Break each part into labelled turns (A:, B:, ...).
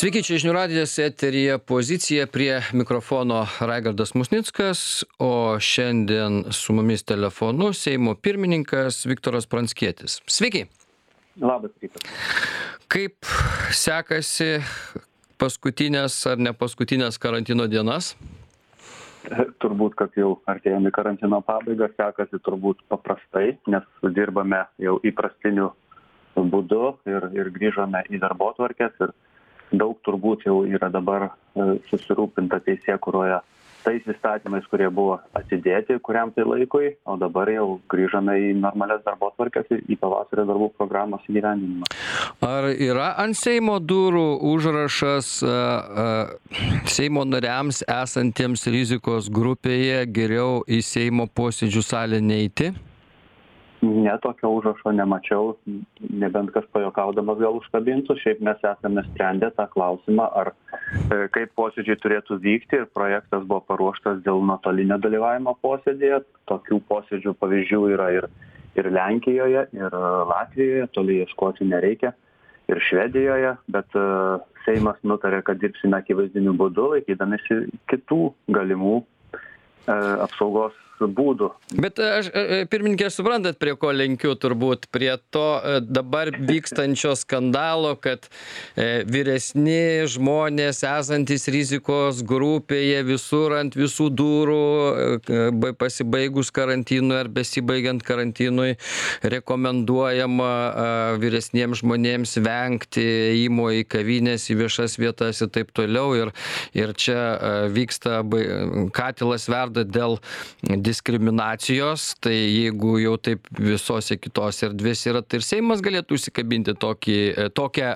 A: Sveiki, čia žinių radijas, eteryje pozicija, prie mikrofono Raigardas Musnickas, o šiandien su mumis telefonu Seimo pirmininkas Viktoras Pranckietis. Sveiki.
B: Labas rytas.
A: Kaip sekasi paskutinės ar ne paskutinės karantino dienas?
B: Turbūt, kad jau artėjame į karantino pabaigą, sekasi turbūt paprastai, nes dirbame jau įprastiniu būdu ir grįžome į darbotvarkes ir daug turbūt jau yra dabar susirūpinta teisėkūroje tais įstatymais, kurie buvo atidėti kuriam tai laikui, o dabar jau grįžome į normalias darbotvarkes, į pavasario darbų programos įgyvendinimą.
A: Ar yra ant Seimo durų užrašas Seimo nariams esantiems rizikos grupėje geriau į Seimo posėdžių salę neiti?
B: Ne, tokio užrašo nemačiau, nebent kas pajokaudamas gal užkabintų. Šiaip mes esame sprendę tą klausimą, ar kaip posėdžiai turėtų vykti, ir projektas buvo paruoštas dėl nuotolinio dalyvavimo posėdėje. Tokių posėdžių pavyzdžių yra ir Lenkijoje, ir Latvijoje, toli ieškoti nereikia, ir Švedijoje, bet Seimas nutarė, kad dirbsime akivaizdiniu būdu, laikydamėsi kitų galimų apsaugos būdų.
A: Bet aš, pirmininkė, suprantat, prie ko lenkiu turbūt, prie to dabar vykstančio skandalo, kad vyresni žmonės esantys rizikos grupėje visur ant visų durų, pasibaigus karantinui ar besibaigiant karantinui, rekomenduojama vyresniems žmonėms vengti ėjimo į kavines, į viešas vietas ir taip toliau. Ir čia vyksta katilas verda dėl diskriminacijos, tai jeigu jau taip visose kitose erdvėse yra, tai ir Seimas galėtų užsikabinti tokią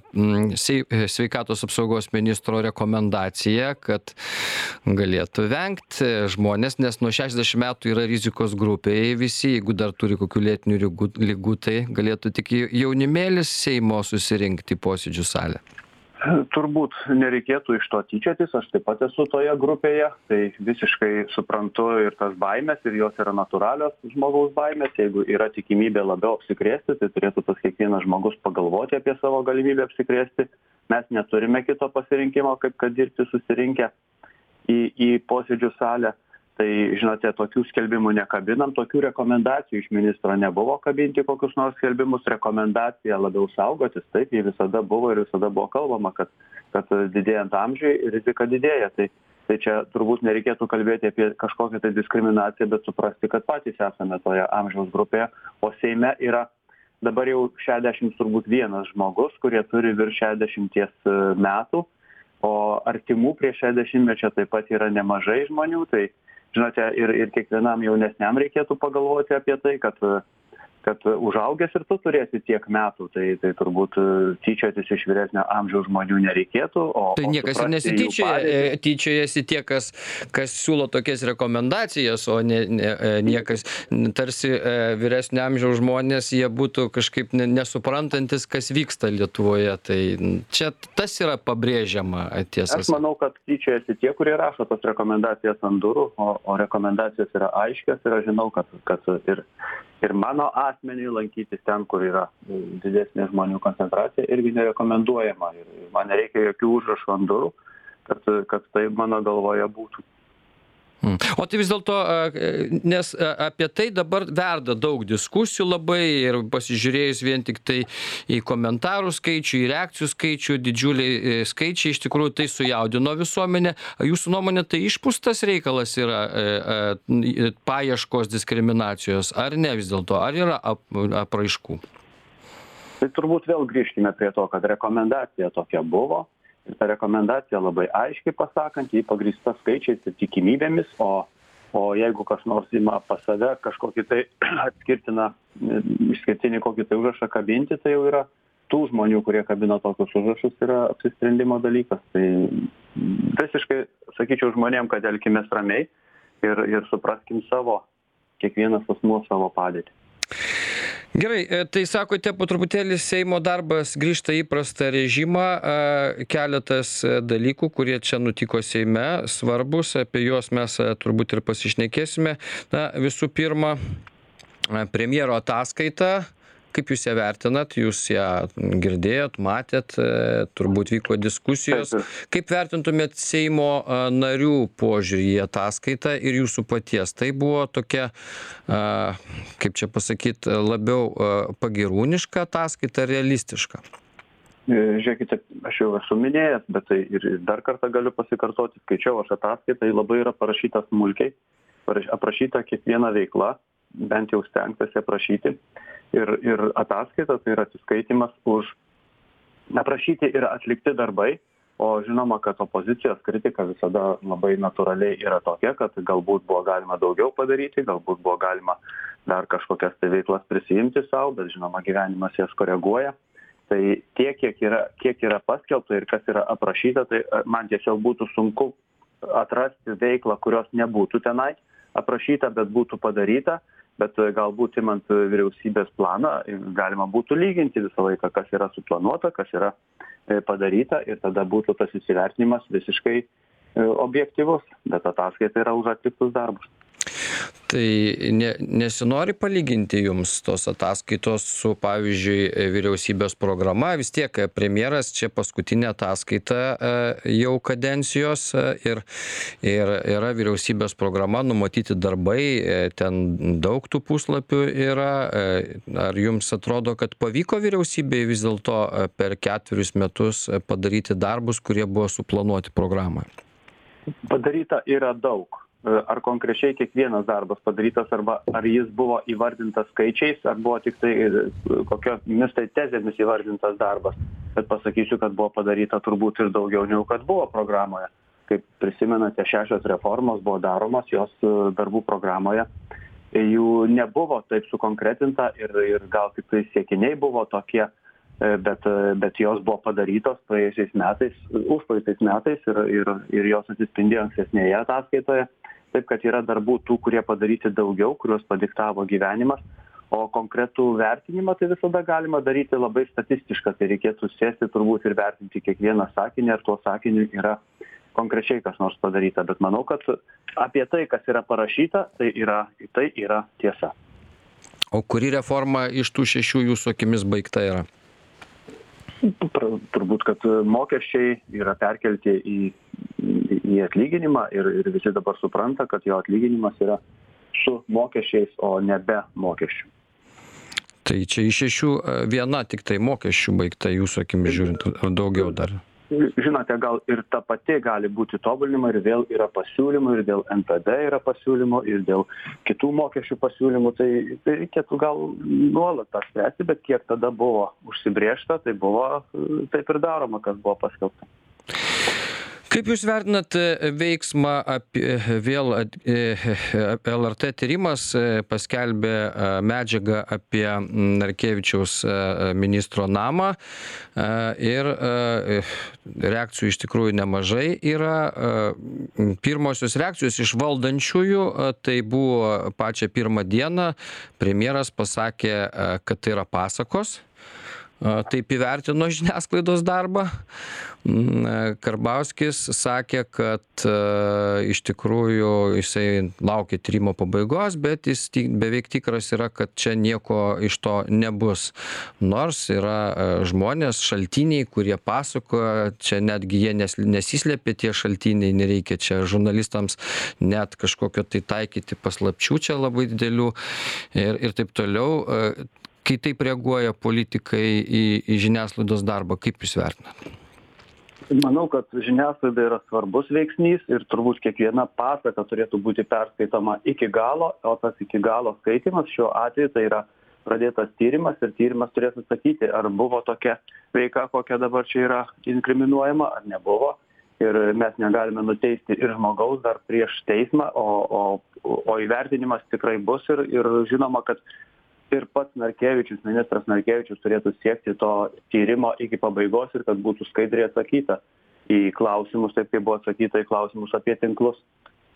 A: sveikatos apsaugos ministro rekomendaciją, kad galėtų vengti žmonės, nes nuo 60 metų yra rizikos grupėje visi, jeigu dar turi kokių lėtinių ligų, tai galėtų tik jaunimėlis Seimo susirinkti į posėdžių salę.
B: Turbūt nereikėtų iš to tyčiotis, aš taip pat esu toje grupėje, tai visiškai suprantu ir tas baimės, ir jos yra natūralios žmogaus baimės. Jeigu yra tikimybė labiau apsikrėsti, tai turėtų tas kiekvienas žmogus pagalvoti apie savo galimybę apsikrėsti. Mes neturime kito pasirinkimo, kaip kad dirbti susirinkę į posėdžių salę. Tai, žinote, tokių skelbimų nekabinam, tokių rekomendacijų iš ministro nebuvo kabinti kokius nors skelbimus. Rekomendacija labiau saugotis, taip, jie visada buvo ir visada buvo kalbama, kad didėjant amžiui rizika didėja. Tai čia turbūt nereikėtų kalbėti apie kažkokią tai diskriminaciją, bet suprasti, kad patys esame toje amžiaus grupėje, o Seime yra dabar jau 61 žmogus, kurie turi virš 60 metų, o artimų prie 60-mečio taip pat yra nemažai žmonių. Tai žinote, ir kiekvienam jaunesniam reikėtų pagalvoti apie tai, kad užaugęs ir tu turėsi tiek metų, tai turbūt tyčiotis iš vyresnio amžiaus žmonių nereikėtų.
A: Tai niekas ir nesityčioja, tyčiojasi tie, kas siūlo tokias rekomendacijas, o niekas, tarsi vyresnio amžiaus žmonės, jie būtų kažkaip nesuprantantis, kas vyksta Lietuvoje. Tai čia tas yra pabrėžiama tiesa.
B: Aš manau, kad tyčiojasi tie, kurie rašo tas rekomendacijas ant durų, o rekomendacijos yra aiškios ir aš žinau, kad ir mano asmeniui lankytis ten, kur yra didesnė žmonių koncentracija, irgi nerekomenduojama. Ir man nereikia jokių užrašų ant durų, kad tai mano galvoje būtų.
A: O tai vis dėlto, nes apie tai dabar verda daug diskusijų labai ir pasižiūrėjus vien tik tai į komentarų skaičių, į reakcijų skaičių, didžiuliai skaičiai, iš tikrųjų tai sujaudino visuomenę. Jūsų nuomonė, tai išpūstas reikalas yra paieškos diskriminacijos, ar ne vis dėlto, ar yra apraiškų?
B: Tai turbūt vėl grįžkime prie to, kad rekomendacija tokia buvo. Ir ta rekomendacija labai aiškiai pasakant, jį pagrįsta skaičiais ir tikimybėmis, o jeigu kas nors ima pas save kažkokį tai išskirtinį kokį tai užrašą kabinti, tai jau yra tų žmonių, kurie kabino tokius užrašus, yra apsisprendimo dalykas. Tai visiškai sakyčiau žmonėm, kad elkimės ramiai ir supraskim kiekvienas asmuo savo padėtį.
A: Gerai, tai sakote, po truputėlį Seimo darbas grįžta į įprastą režimą, keletas dalykų, kurie čia nutiko Seime, svarbus, apie juos mes turbūt ir pasišnekėsime. Na, visų pirma, premjero ataskaita, kaip jūs ją vertinat? Jūs ją girdėjot, matėt, turbūt vyko diskusijos. Kaip vertintumėt Seimo narių požiūrį į ataskaitą ir jūsų paties? Tai buvo tokia, kaip čia pasakyti, labiau pagirūniška ataskaita, realistiška?
B: Žiūrėkite, aš jau esu minėjęs, bet tai ir dar kartą galiu pasikartoti, skaičiau aš ataskaitą, labai yra parašyta smulkiai, aprašyta kiekviena veikla, bent jau stengtasi aprašyti. Ir ataskaita tai yra atsiskaitimas už aprašyti ir atlikti darbai, o žinoma, kad opozicijos kritika visada labai natūraliai yra tokia, kad galbūt buvo galima daugiau padaryti, galbūt buvo galima dar kažkokias tai veiklas prisijimti savo, bet žinoma, gyvenimas jas koreguoja. Tai tiek, kiek yra paskelbta ir kas yra aprašyta, tai man tiesiog būtų sunku atrasti veiklą, kurios nebūtų tenai aprašyta, bet būtų padaryta, bet galbūt imant vyriausybės planą, galima būtų lyginti visą laiką, kas yra suplanuota, kas yra padaryta ir tada būtų tas įsivertinimas visiškai objektyvus, bet ataskaita yra už atliktus darbus.
A: Tai nesinori palyginti jums tos ataskaitos su, pavyzdžiui, vyriausybės programa? Vis tiek premjeras čia paskutinė ataskaita jau kadencijos ir yra vyriausybės programa, numatyti darbai, ten daug tų puslapių yra. Ar jums atrodo, kad pavyko vyriausybei vis dėlto per 4 metus padaryti darbus, kurie buvo suplanuoti programoje?
B: Padaryta yra daug. Ar konkrečiai kiekvienas darbas padarytas, arba ar jis buvo įvardintas skaičiais, ar buvo tik tai kokiomis tai tezėmis įvardintas darbas. Bet pasakysiu, kad buvo padaryta turbūt ir daugiau negu kad buvo programoje. Kaip prisimenate, 6 reformos buvo daromos, jos darbų programoje. Jų nebuvo taip sukonkretinta ir gal tik tai siekiniai buvo tokie, bet jos buvo padarytos praėjusiais metais, užpraeitais metais ir jos atsispindėjo ankstesnėje ataskaitoje. Taip, kad yra darbų tų, kurie padaryti daugiau, kuriuos padiktavo gyvenimas, o konkretų vertinimą tai visada galima daryti labai statistišką, tai reikėtų sėsti turbūt ir vertinti kiekvieną sakinį, ar tuo sakiniu yra konkrečiai kas nors padaryta, bet manau, kad apie tai, kas yra parašyta, tai yra tiesa.
A: O kuri reforma iš tų 6 jūsų akimis baigta yra?
B: Turbūt, kad mokesčiai yra perkelti į atlyginimą ir visi dabar supranta, kad jo atlyginimas yra su mokesčiais, o ne be mokesčių.
A: Tai čia iš 6 viena tik tai mokesčių baigta jūsų akimis žiūrint, ar daugiau dar?
B: Žinote, gal ir ta pati gali būti tobulinima ir vėl yra pasiūlymų, ir dėl NPD yra pasiūlymų, ir dėl kitų mokesčių pasiūlymų, tai reikėtų gal nuolat tą spręsti, bet kiek tada buvo užsibrėžta, tai buvo taip ir daroma, kas buvo paskelbta.
A: Kaip jūs vertinat veiksmą vėl LRT tyrimas paskelbė medžiagą apie Narkevičiaus ministro namą ir reakcijų iš tikrųjų nemažai yra. Pirmosios reakcijos iš valdančiųjų tai buvo pačią pirmą dieną. Premjeras pasakė, kad tai yra pasakos. Taip įvertino žiniasklaidos darbą. Karbauskis sakė, kad iš tikrųjų jisai laukia tyrimo pabaigos, bet jis beveik tikras yra, kad čia nieko iš to nebus. Nors yra žmonės, šaltiniai, kurie pasakoja, čia netgi jie nesislėpia tie šaltiniai, nereikia čia žurnalistams net kažkokio tai taikyti paslapčių čia labai didelių ir taip toliau. Kai taip reaguoja politikai į žiniasklaidos darbą, kaip jūs vertinat?
B: Manau, kad žiniasklaida yra svarbus veiksnys ir turbūt kiekviena pasaka turėtų būti perskaitoma iki galo, o tas iki galo skaitimas šiuo atveju tai yra pradėtas tyrimas ir tyrimas turės atsakyti, ar buvo tokia veika, kokia dabar čia yra inkriminuojama, ar nebuvo. Ir mes negalime nuteisti ir žmogaus dar prieš teismą, o įvertinimas tikrai bus ir žinoma, kad ir pats Narkevičius, ministras Narkevičius turėtų siekti to tyrimo iki pabaigos ir kad būtų skaidriai atsakyta į klausimus, taip kaip buvo atsakyta į klausimus apie tinklus.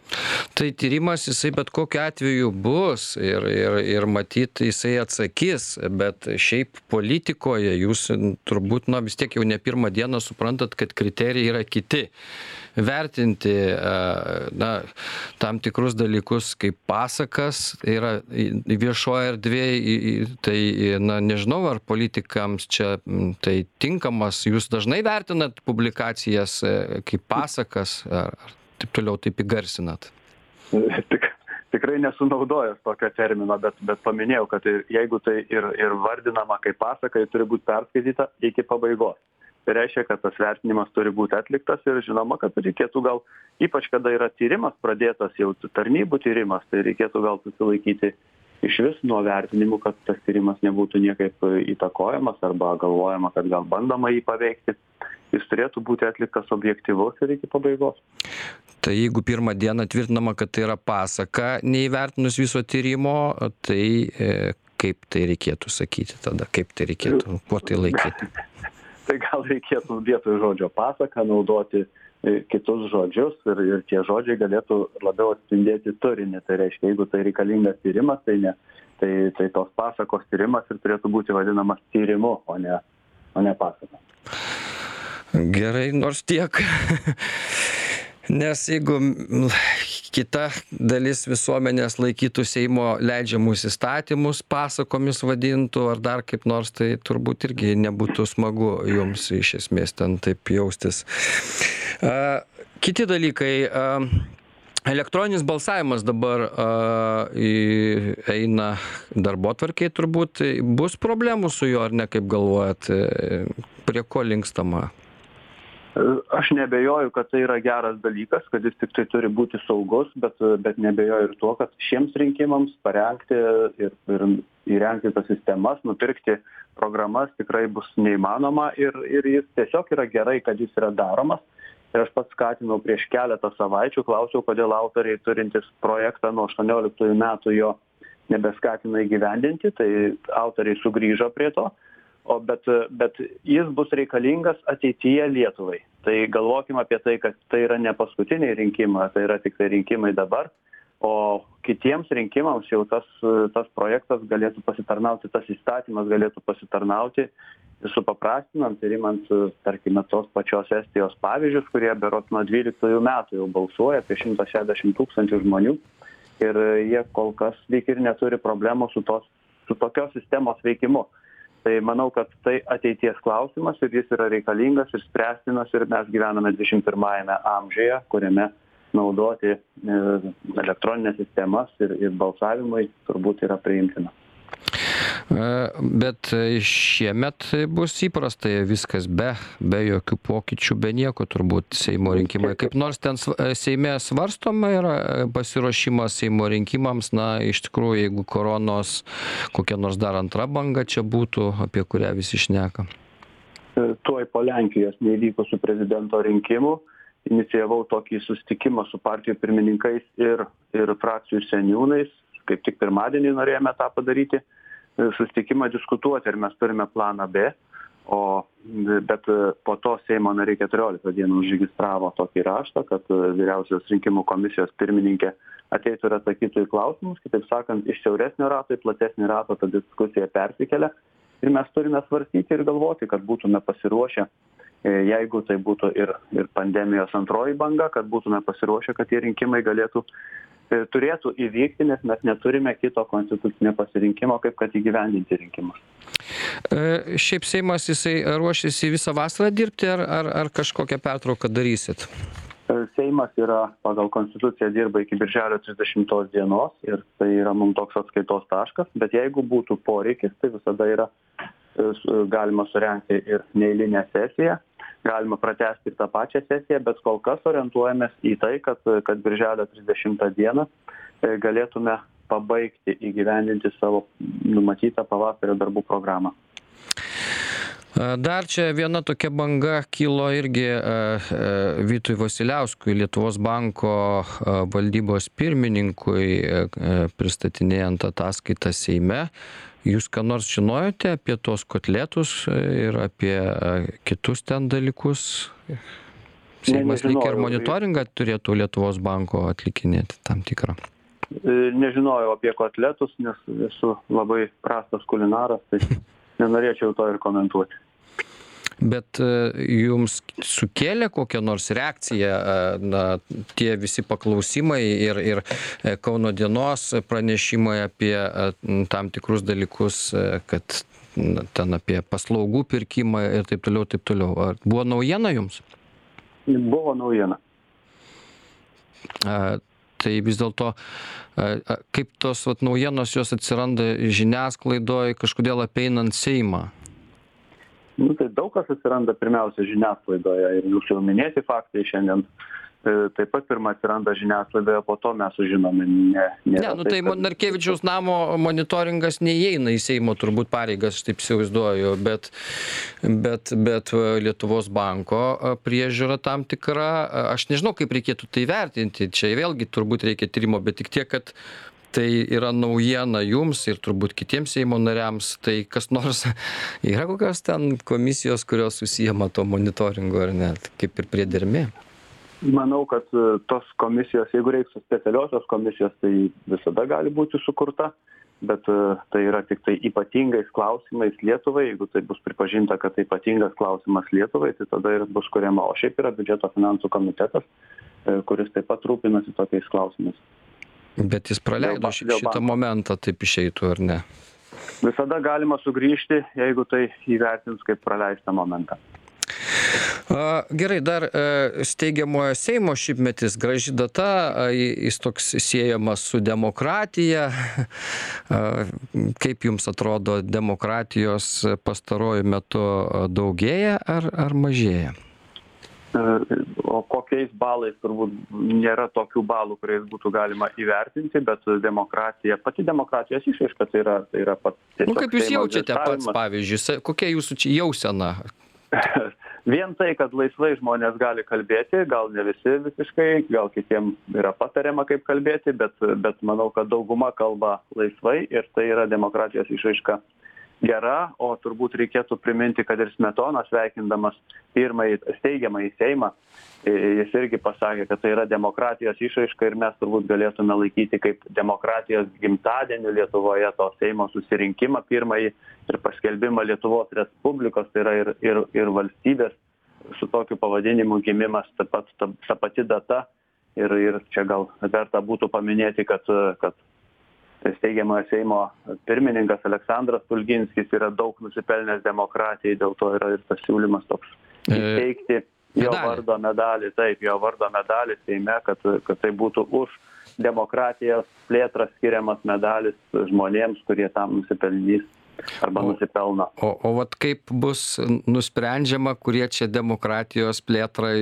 A: Tai tyrimas jisai bet kokiu atveju bus ir matyt jisai atsakys, bet šiaip politikoje jūs turbūt, vis tiek jau ne pirmą dieną suprantat, kad kriterijai yra kiti. Vertinti, tam tikrus dalykus kaip pasakas yra viešoje erdvėje, tai, nežinau, ar politikams čia tai tinkamas. Jūs dažnai vertinat publikacijas kaip pasakas, ar taip toliau taip įgarsinat?
B: Tikrai nesu naudojęs tokio termino, bet paminėjau, kad jeigu tai ir vardinama kaip pasaka, tai turi būti perskaityta iki pabaigos. Tai reiškia, kad tas vertinimas turi būti atliktas ir žinoma, kad reikėtų gal, ypač kada yra tyrimas pradėtas, jau tarnybų tyrimas, tai reikėtų gal susilaikyti iš vis nuo vertinimų, kad tas tyrimas nebūtų niekaip įtakojamas arba galvojama, kad gal bandoma jį paveikti. Jis turėtų būti atliktas objektyvus ir iki pabaigos.
A: Tai jeigu pirmą dieną tvirtinama, kad tai yra pasaka, neįvertinus viso tyrimo, tai kaip tai reikėtų sakyti tada? Kaip tai reikėtų? Kuo tai laikyti?
B: Tai gal reikėtų vietoj žodžio pasaka naudoti kitus žodžius ir tie žodžiai galėtų labiau atspindėti turinį. Tai reiškia, jeigu tai reikalingas tyrimas, tai tos pasakos tyrimas ir turėtų būti vadinamas tyrimu, o ne pasaka.
A: Gerai, nors tiek. Nes jeigu kita dalis visuomenės laikytų Seimo leidžiamus įstatymus pasakomis vadintų ar dar kaip nors, tai turbūt irgi nebūtų smagu jums iš esmės ten taip jaustis. Kiti dalykai. Elektroninis balsavimas dabar eina darbotvarkėj turbūt. Bus problemų su juo ar ne, kaip galvojat? Prie ko linkstama?
B: Aš nebejoju, kad tai yra geras dalykas, kad jis tik tai turi būti saugus, bet nebejoju ir tuo, kad šiems rinkimams parengti ir įrengti tas sistemas, nupirkti programas tikrai bus neįmanoma ir jis tiesiog yra gerai, kad jis yra daromas. Ir aš pats skatinau prieš keletą savaičių, klausiau, kodėl autoriai turintis projektą nuo 18 metų jo nebeskatina įgyvendinti, tai autoriai sugrįžo prie to. Bet jis bus reikalingas ateityje Lietuvai. Tai galvokim apie tai, kad tai yra ne paskutiniai rinkimai, tai yra tik tai rinkimai dabar, o kitiems rinkimams jau tas projektas galėtų pasitarnauti, tas įstatymas galėtų pasitarnauti, supaprastinant ir imant, tarkime, tos pačios Estijos pavyzdžius, kurie berods nuo 12 metų jau balsuoja, apie 160 000 žmonių, ir jie kol kas lyg ir neturi problemų su tokios sistemos veikimu. Tai manau, kad tai ateities klausimas ir jis yra reikalingas ir spręstinas ir mes gyvename 21 amžiuje, kuriame naudoti elektroninės sistemas ir balsavimui turbūt yra priimtina.
A: Bet šiemet bus įprasta viskas be jokių pokyčių, be nieko turbūt Seimo rinkimai. Kaip nors ten Seime svarstoma yra pasiruošimas Seimo rinkimams, iš tikrųjų, jeigu koronos kokia nors dar antra banga čia būtų, apie kurią visi šneka.
B: Tuoj po Lenkijos neįvykusių prezidento rinkimų inicijavau tokį susitikimą su partijų pirmininkais ir frakcijų seniūnais. Kaip tik pirmadienį norėjome tą padaryti. Susitikimą diskutuoti, ir mes turime planą B, bet po to Seimo nariai 14 dienų užregistravo tokį raštą, kad vyriausios rinkimų komisijos pirmininkė ateitų ir atsakytų į klausimus, kitaip sakant, iš siauresnio rato į platesnį ratą ta diskusija persikelia ir mes turime svarstyti ir galvoti, kad būtume pasiruošę, jeigu tai būtų ir pandemijos antroji banga, kad būtume pasiruošę, kad tie rinkimai turėtų įvykti, nes mes neturime kito konstitucinio pasirinkimo, kaip kad įgyvendinti rinkimus.
A: Šiaip Seimas jisai ruošiasi visą vasarą dirbti ar kažkokią pertrauką darysit?
B: Seimas yra pagal konstituciją dirba iki birželio 30 dienos ir tai yra mums toks atskaitos taškas, bet jeigu būtų poreikis, tai visada yra galima surengti ir neeilinę sesiją, galima pratęsti ir tą pačią sesiją, bet kol kas orientuojamės į tai, kad birželio 30 dieną galėtume pabaigti įgyvendinti savo numatytą pavasario darbų programą.
A: Dar čia viena tokia banga kilo irgi Vytui Vasiliauskui, Lietuvos banko valdybos pirmininkui, pristatinėjant ataskaitą Seime. Jūs ką nors žinojote apie tos kotletus ir apie kitus ten dalykus? Seimas lyg ir
B: nežinojau.
A: monitoringą turėtų Lietuvos banko atlikinėti tam tikrą.
B: Nežinojau apie kotletus, nes esu labai prastas kulinaras, tai nenorėčiau to ir komentuoti.
A: Bet jums sukėlė kokią nors reakciją tie visi paklausimai ir Kauno dienos pranešimai apie tam tikrus dalykus, kad ten apie paslaugų pirkimą ir taip toliau, taip toliau. Ar buvo naujiena jums?
B: Buvo naujiena.
A: Tai vis dėlto, kaip tos naujienos jos atsiranda žiniasklaidoje, kažkodėl apeinant Seimą?
B: Tai daug kas atsiranda pirmiausia žiniasklaidoje ir jūsų jau minėti faktai šiandien taip pat pirmą atsiranda žiniasklaidoje, po to mes sužinome.
A: Tai Narkevičiaus namo monitoringas neįeina į Seimo turbūt pareigas, aš taip įsivaizduoju, bet Lietuvos banko priežiūra tam tikra, aš nežinau, kaip reikėtų tai vertinti, čia vėlgi turbūt reikia tyrimo, bet tik tiek, kad tai yra naujiena jums ir turbūt kitiems Seimo nariams, tai kas nors yra kokios ten komisijos, kurios užsiima to monitoringu ar ne, kaip ir priedermė?
B: Manau, kad tos komisijos, jeigu reiks specialiosios komisijos, tai visada gali būti sukurta, bet tai yra tik tai ypatingais klausimais Lietuvai, jeigu tai bus pripažinta, kad tai ypatingas klausimas Lietuvai, tai tada ir bus kuriama, o šiaip yra biudžeto finansų komitetas, kuris taip pat rūpinasi tokiais klausimais.
A: Bet jis praleido šitą momentą, taip išeitų, ar ne?
B: Visada galima sugrįžti, jeigu tai įvertins kaip praleistą momentą.
A: Gerai, dar steigiamojo Seimo šimtmetis, graži data, jis toks siejamas su demokratija. Kaip jums atrodo, demokratijos pastaruoju metu daugėja ar mažėja?
B: O kokiais balais turbūt nėra tokių balų, kuriais būtų galima įvertinti, bet pati demokratijos išraiška tai yra pats tiesiog.
A: Kaip jūs jaučiate pats, pavyzdžiui, kokia jūsų čia jausena?
B: Vien tai, kad laisvai žmonės gali kalbėti, gal ne visi visiškai, gal kitiems yra patariama kaip kalbėti, bet manau, kad dauguma kalba laisvai ir tai yra demokratijos išraiška gera, o turbūt reikėtų priminti, kad ir Smetona sveikindamas pirmąjį steigiamąjį Seimą, jis irgi pasakė, kad tai yra demokratijos išraiška ir mes turbūt galėtume laikyti kaip demokratijos gimtadienį Lietuvoje to Seimo susirinkimą pirmąjį ir paskelbimą Lietuvos Respublikos, tai yra ir valstybės su tokiu pavadinimu gimimas, ta pati data ir čia gal verta būtų paminėti, kad steigiamojo Seimo pirmininkas Aleksandras Stulginskis yra daug nusipelnęs demokratijai, dėl to yra ir tas siūlymas toks įsteigti jo vardo medalį, Seime, kad tai būtų už demokratijos plėtrą skiriamas medalis žmonėms, kurie tam nusipelnys arba nusipelno.
A: O vat kaip bus nusprendžiama, kurie čia demokratijos plėtrai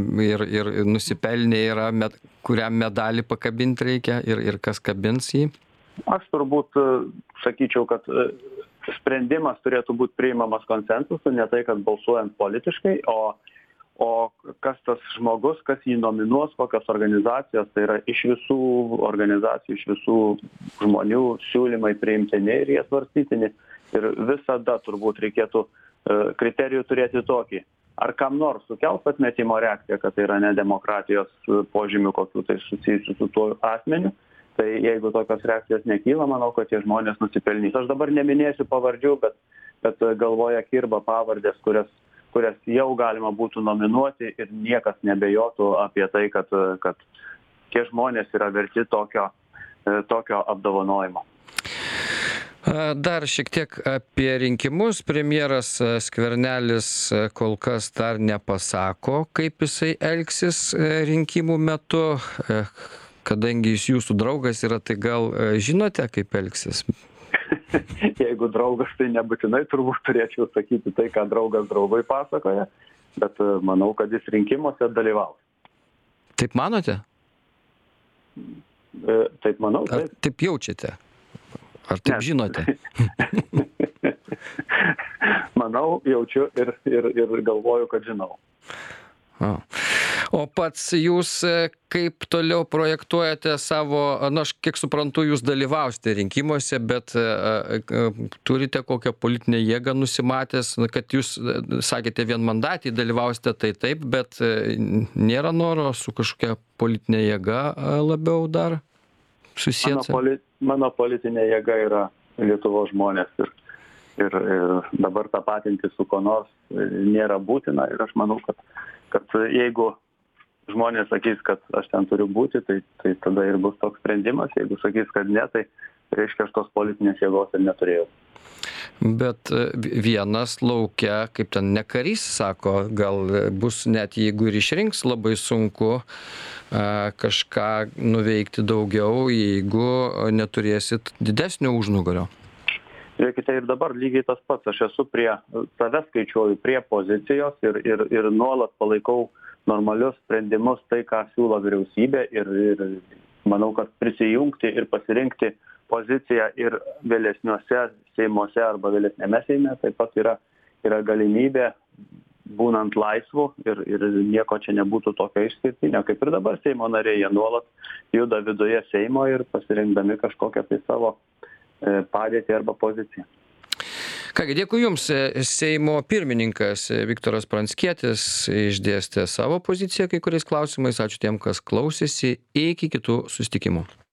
A: ir nusipelnė yra, kuriam medalį pakabinti reikia ir kas kabins jį?
B: Aš turbūt sakyčiau, kad sprendimas turėtų būti priimamas konsensusu, ne tai, kad balsuojant politiškai, o kas tas žmogus, kas jį nominuos, kokios organizacijos, tai yra iš visų organizacijų, iš visų žmonių siūlymai priimtini ir jie svarstytini. Ir visada turbūt reikėtų kriterijų turėti tokį. Ar kam nors sukels atmetimo reakciją, kad tai yra nedemokratijos požymių kokių tai susijusių su tuo asmeniu. Tai jeigu tokios reakcijos nekyla, manau, kad tie žmonės nusipelnys. Aš dabar neminėsiu pavardžių, bet galvoje kirba pavardės, kurias jau galima būtų nominuoti ir niekas nebejotų apie tai, kad tie žmonės yra verti tokio apdovanojimo.
A: Dar šiek tiek apie rinkimus. Premjeras Skvernelis kol kas dar nepasako, kaip jisai elgsis rinkimų metu. Kadangi jis jūsų draugas yra, tai gal žinote, kaip elgsis?
B: Jeigu draugas, tai nebūtinai turbūt turėčiau sakyti tai, ką draugas draugui pasakoja, bet manau, kad jis rinkimuose dalyvaus.
A: Taip manote?
B: Taip manau.
A: Ar taip jaučiate? Ar taip žinote?
B: Manau, jaučiu ir galvoju, kad žinau.
A: O pats jūs kaip toliau projektuojate savo, na, aš kiek suprantu, jūs dalyvausite rinkimuose, bet turite kokią politinę jėgą nusimatęs, kad jūs sakėte vienmandatį dalyvausite, tai taip, bet nėra noro su kažkokia politinė jėga labiau dar susijęs?
B: Mano politinė jėga yra Lietuvos žmonės ir dabar tapatinti su ko nors nėra būtina ir aš manau, kad jeigu žmonės sakys, kad aš ten turiu būti, tai tada ir bus toks sprendimas. Jeigu sakys, kad ne, tai reiškia, aš tos politinės jėgos ir neturėjau.
A: Bet vienas laukia, kaip ten ne karys, sako, gal bus net jeigu ir išrinks, labai sunku kažką nuveikti daugiau, jeigu neturėsit didesnio užnugario.
B: Žiūrėkite, ir dabar lygiai tas pats. Aš esu save skaičiuoju prie pozicijos ir nuolat palaikau normalius sprendimus, tai, ką siūlo vyriausybė ir manau, kad prisijungti ir pasirinkti poziciją ir vėlesniuose Seimuose arba vėlesnėme Seime taip pat yra galimybė, būnant laisvu ir nieko čia nebūtų tokio išskirtinio, kaip ir dabar Seimo nariai, jie nuolat juda viduje Seimo ir pasirinkdami kažkokią tai savo padėtį arba poziciją.
A: Kągi, dėkui Jums. Seimo pirmininkas Viktoras Pranckietis išdėstė savo poziciją kai kuriais klausimais. Ačiū tiem, kas klausėsi. Iki kitų susitikimų.